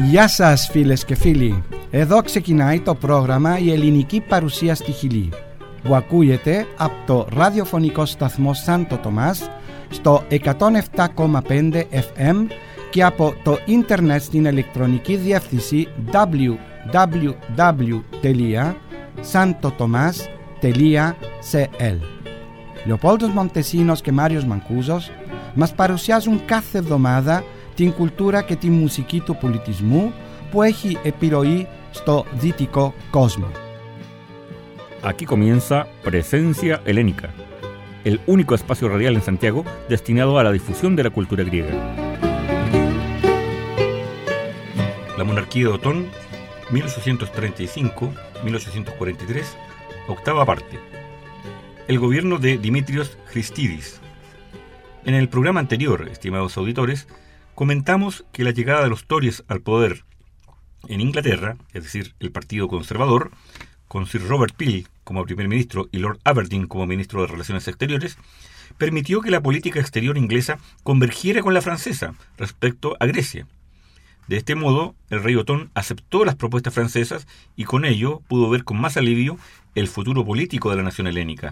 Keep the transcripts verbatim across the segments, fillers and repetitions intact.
Γεια σας φίλες και φίλοι. Εδώ ξεκινάει το πρόγραμμα «Η ελληνική παρουσία στη Χιλή» που ακούγεται από το ραδιοφωνικό σταθμό Σάντο Τομάς στο εκατόν επτά κόμμα πέντε εφ εμ και από το ίντερνετ στην ηλεκτρονική διεύθυνση double-u double-u double-u τελεία santo tomas τελεία c l. Λεοπόλδος Μοντεσίνος και Μάριος Μανκούζος μας παρουσιάζουν κάθε εβδομάδα την κουλτούρα και τη μουσική του πολιτισμού που έχει επιρροή στο δυτικό κόσμο. Aquí comienza Presencia Helénica, el único espacio radial en Santiago destinado a la difusión de la cultura griega. La monarquía de Otón, mil ochocientos treinta y cinco a mil ochocientos cuarenta y tres, octava parte. El gobierno de Dimitrios Christidis. En el programa anterior, estimados auditores, comentamos que la llegada de los Tories al poder en Inglaterra, es decir, el Partido Conservador, con Sir Robert Peel como primer ministro y Lord Aberdeen como ministro de Relaciones Exteriores, permitió que la política exterior inglesa convergiera con la francesa respecto a Grecia. De este modo, el rey Otón aceptó las propuestas francesas y con ello pudo ver con más alivio el futuro político de la nación helénica.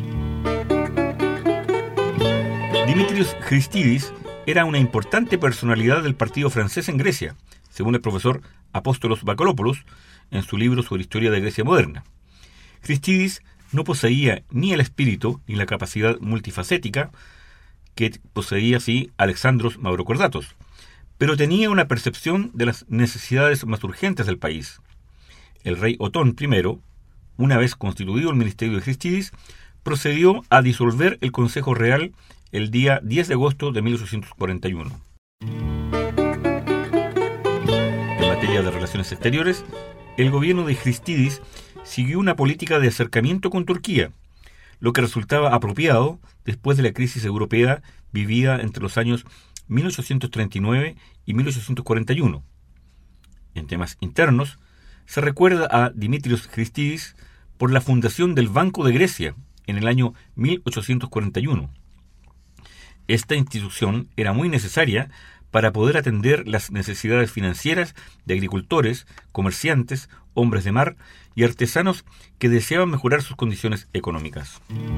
Dimitrios Christidis era una importante personalidad del partido francés en Grecia, según el profesor Apóstolos Bakalopoulos en su libro sobre historia de Grecia moderna. Christidis no poseía ni el espíritu ni la capacidad multifacética que poseía así Alexandros Mavrocordatos, pero tenía una percepción de las necesidades más urgentes del país. El rey Otón I, una vez constituido el ministerio de Christidis, procedió a disolver el Consejo Real el día diez de agosto de mil ochocientos cuarenta y uno. En materia de relaciones exteriores, el gobierno de Christidis siguió una política de acercamiento con Turquía, lo que resultaba apropiado después de la crisis europea vivida entre los años mil ochocientos treinta y nueve y mil ochocientos cuarenta y uno. En temas internos, se recuerda a Dimitrios Christidis por la fundación del Banco de Grecia en el año mil ochocientos cuarenta y uno. Esta institución era muy necesaria para poder atender las necesidades financieras de agricultores, comerciantes, hombres de mar y artesanos que deseaban mejorar sus condiciones económicas.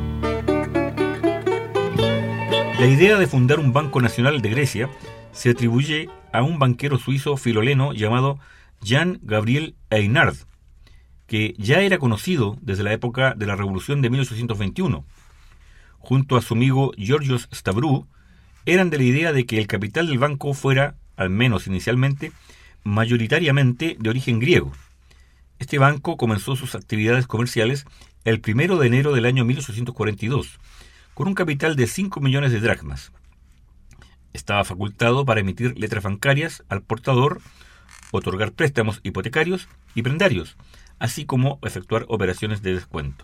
La idea de fundar un Banco Nacional de Grecia se atribuye a un banquero suizo filoleno llamado Jan Gabriel Einard, que ya era conocido desde la época de la Revolución de mil ochocientos veintiuno. Junto a su amigo Georgios Stavroux, eran de la idea de que el capital del banco fuera, al menos inicialmente, mayoritariamente de origen griego. Este banco comenzó sus actividades comerciales el primero de enero del año mil ochocientos cuarenta y dos, con un capital de cinco millones de dracmas. Estaba facultado para emitir letras bancarias al portador, otorgar préstamos hipotecarios y prendarios, así como efectuar operaciones de descuento.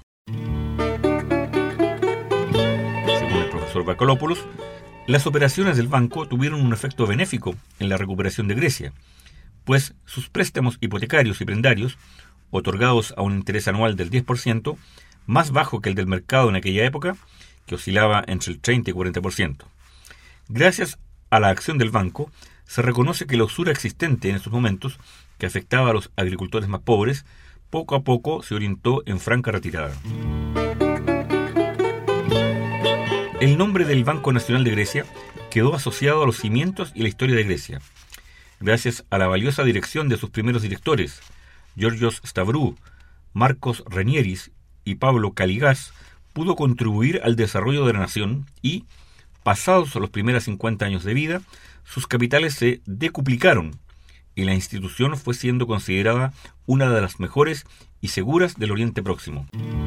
Según el profesor Bakalopoulos, las operaciones del banco tuvieron un efecto benéfico en la recuperación de Grecia, pues sus préstamos hipotecarios y prendarios, otorgados a un interés anual del diez por ciento, más bajo que el del mercado en aquella época, que oscilaba entre el treinta y cuarenta por ciento. Gracias a la acción del banco, se reconoce que la usura existente en esos momentos, que afectaba a los agricultores más pobres, poco a poco se orientó en franca retirada. El nombre del Banco Nacional de Grecia quedó asociado a los cimientos y la historia de Grecia. Gracias a la valiosa dirección de sus primeros directores, Georgios Stavroux, Marcos Renieris y Pablo Caligás, pudo contribuir al desarrollo de la nación y, pasados los primeros cincuenta años de vida, sus capitales se decuplicaron y la institución fue siendo considerada una de las mejores y seguras del Oriente Próximo.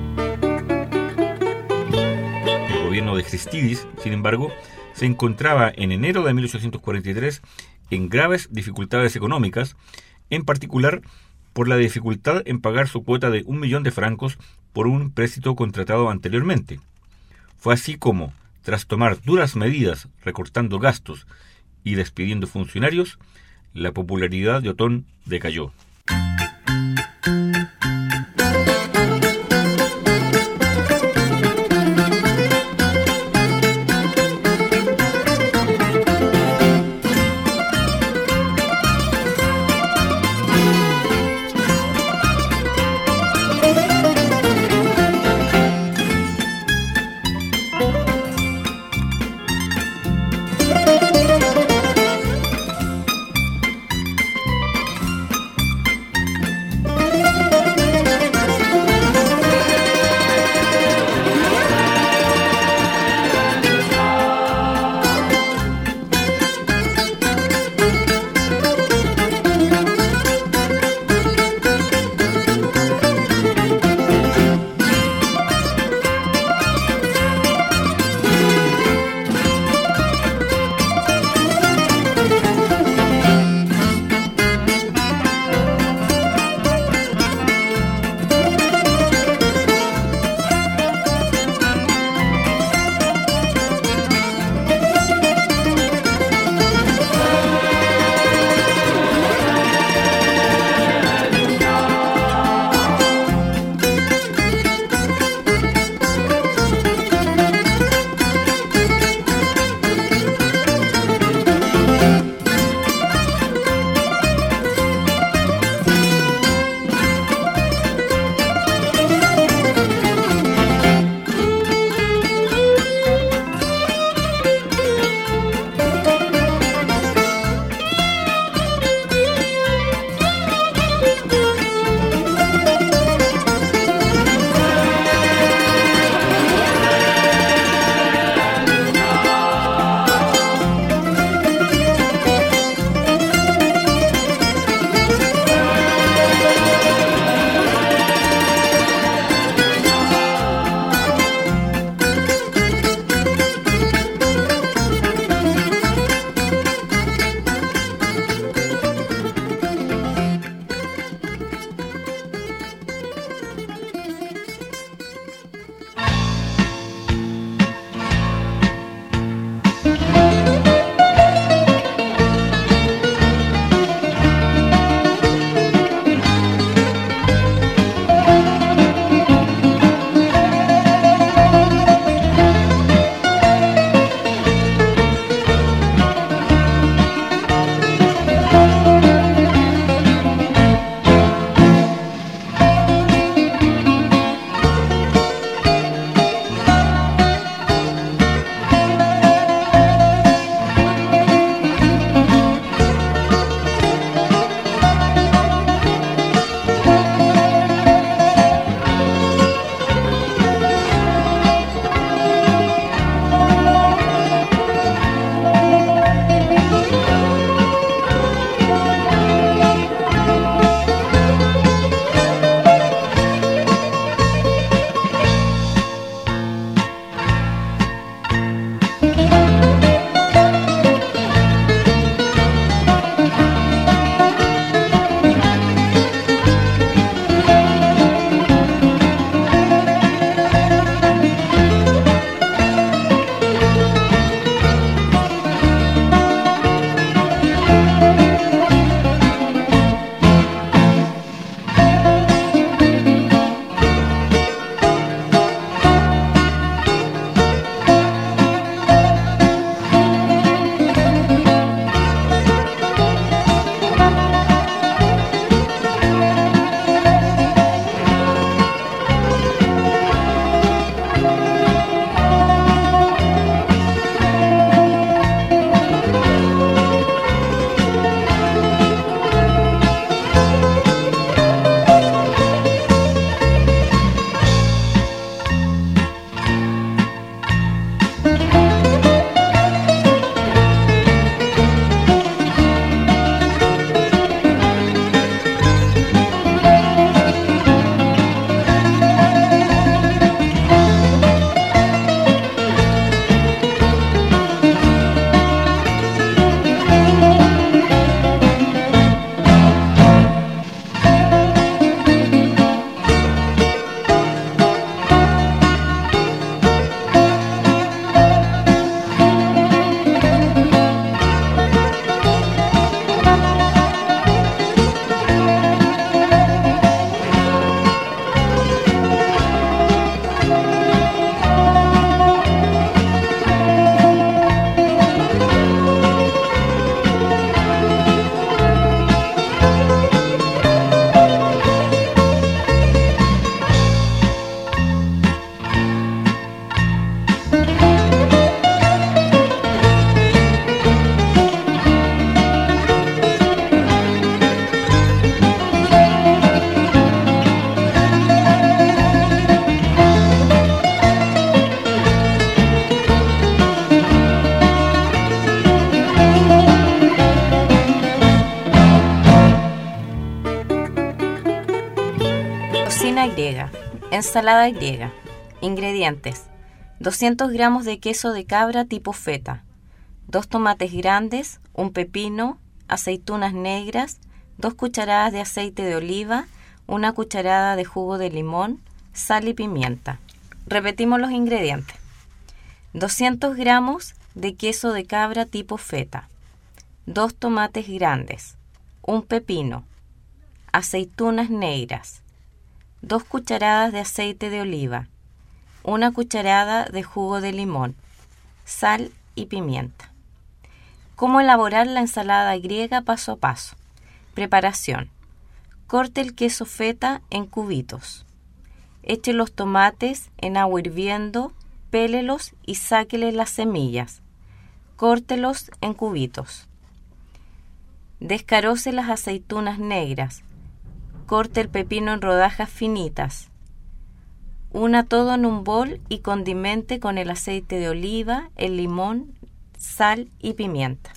El gobierno de Christidis, sin embargo, se encontraba en enero de mil ochocientos cuarenta y tres en graves dificultades económicas, en particular por la dificultad en pagar su cuota de un millón de francos por un préstamo contratado anteriormente. Fue así como, tras tomar duras medidas recortando gastos y despidiendo funcionarios, la popularidad de Otón decayó. griega. Ensalada griega. Ingredientes: doscientos gramos de queso de cabra tipo feta, dos tomates grandes, un pepino, aceitunas negras, dos cucharadas de aceite de oliva, una cucharada de jugo de limón, sal y pimienta. Repetimos los ingredientes: doscientos gramos de queso de cabra tipo feta, dos tomates grandes, un pepino, aceitunas negras, dos cucharadas de aceite de oliva, una cucharada de jugo de limón, sal y pimienta. ¿Cómo elaborar la ensalada griega paso a paso? Preparación: corte el queso feta en cubitos. Eche los tomates en agua hirviendo, pélelos y sáquele las semillas. Córtelos en cubitos. Descaroce las aceitunas negras. Corte el pepino en rodajas finitas. Una todo en un bol y condimente con el aceite de oliva, el limón, sal y pimienta.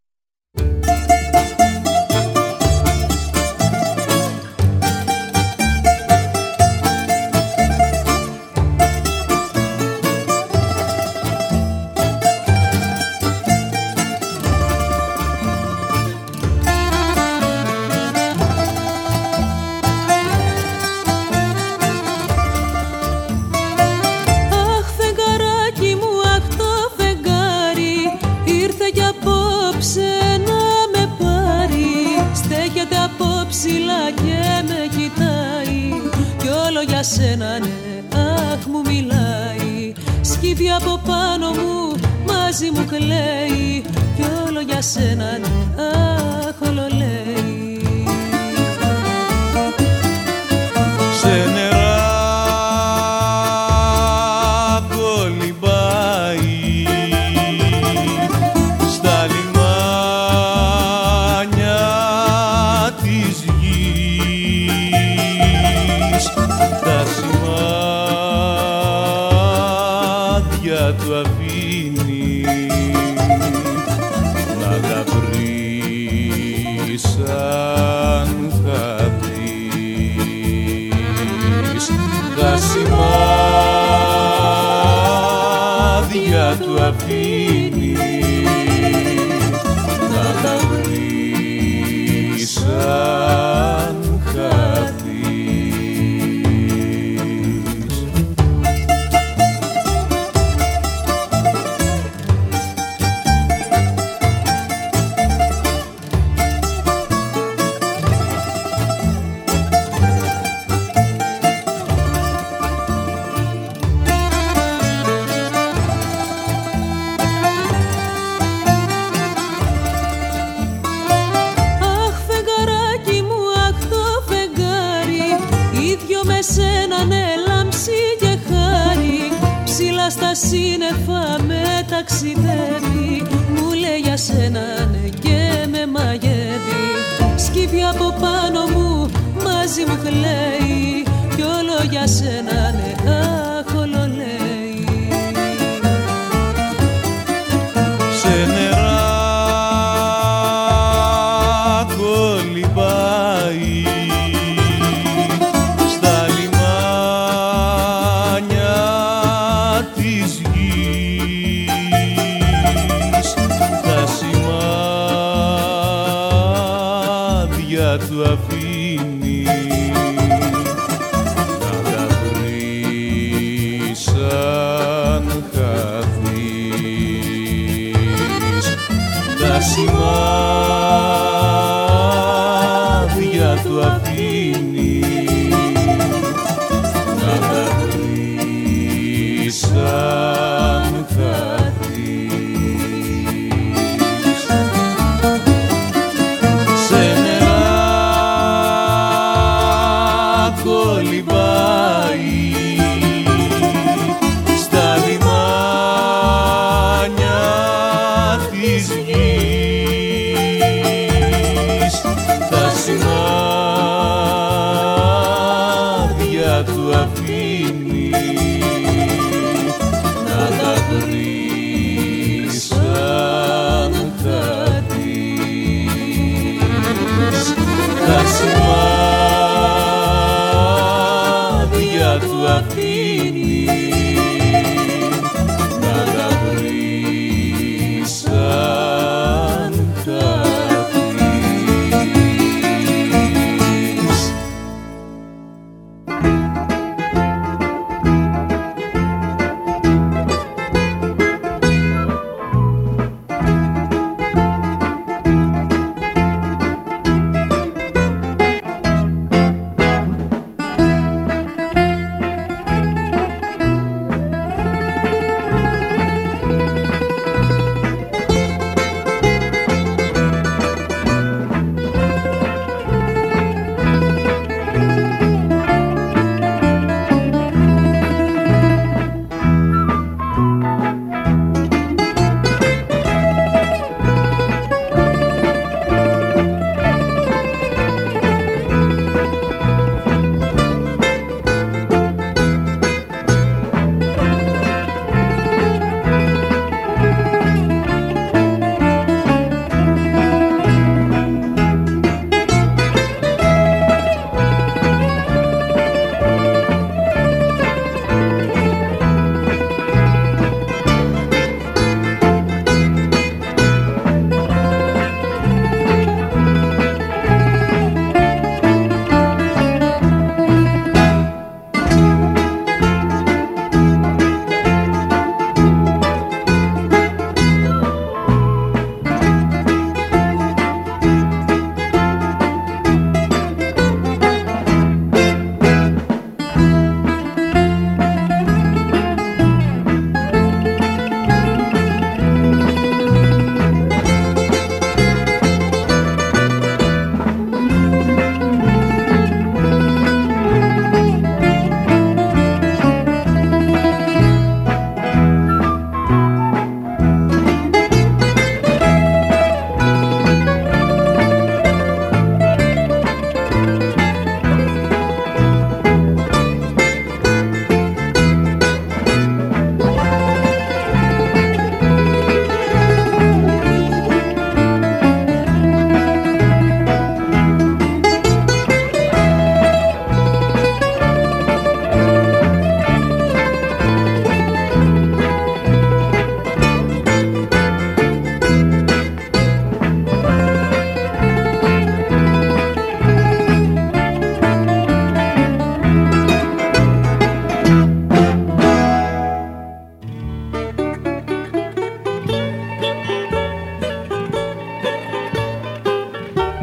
Ψηλά και με κοιτάει κι όλο για σένα ναι, αχ μου μιλάει. Σκύβει από πάνω μου, μαζί μου κλαίει κι όλο για σένα ναι, αχ όλο λέει. Σε νερά κολυμπάει, στα λιμάνια της γης, τα σημάδια του αφήνει να τα βρει σαν θα δεις. Τα σημάδια του αφήνει να τα βρει σαν θα δεις. Στα σύννεφα με ταξιδεύει, μου λέει για σένα ναι και με μαγεύει. Σκύβει από πάνω μου, μαζί μου κλαίει κι όλο για σένα ναι, αχ όλο λέει. Σε νερά κολυμπάει, στα λιμάνια της γης, τα σημάδια του αφήνει να τα βρει σαν θα δεις. Τα σημάδια του αφήνει να τα βρει σαν θα δεις. Σε νερά κολυμπάει, στα λιμάνια της γης, τα σημάδια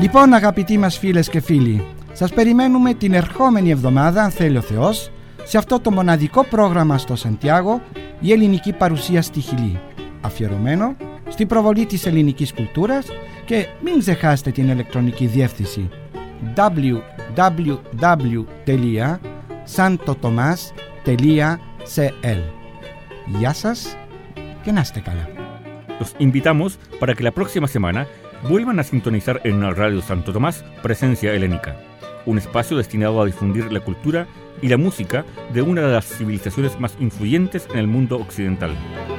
Λοιπόν, αγαπητοί μας φίλες και φίλοι, σας περιμένουμε την ερχόμενη εβδομάδα, αν θέλει ο Θεός, σε αυτό το μοναδικό πρόγραμμα στο Σαντιάγο, η ελληνική παρουσία στη Χιλή, αφιερωμένο στην προβολή της ελληνικής κουλτούρας, και μην ξεχάσετε την ηλεκτρονική διεύθυνση double-u double-u double-u τελεία santo tomas τελεία c l. Γεια σας και να είστε καλά. Los invitamos para que la próxima semana vuelvan a sintonizar en la Radio Santo Tomás Presencia Helénica, un espacio destinado a difundir la cultura y la música de una de las civilizaciones más influyentes en el mundo occidental.